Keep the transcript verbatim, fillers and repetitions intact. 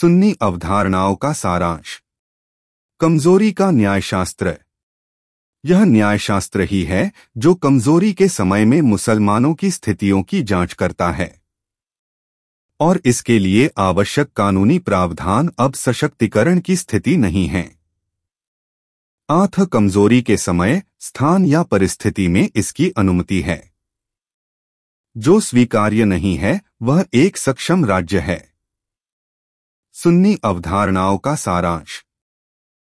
सुन्नी अवधारणाओं का सारांश। कमजोरी का न्यायशास्त्र। यह न्यायशास्त्र ही है जो कमजोरी के समय में मुसलमानों की स्थितियों की जांच करता है और इसके लिए आवश्यक कानूनी प्रावधान अब सशक्तिकरण की स्थिति नहीं है, आथ कमजोरी के समय, स्थान या परिस्थिति में इसकी अनुमति है। जो स्वीकार्य नहीं है वह एक सक्षम राज्य है। सुन्नी अवधारणाओं का सारांश।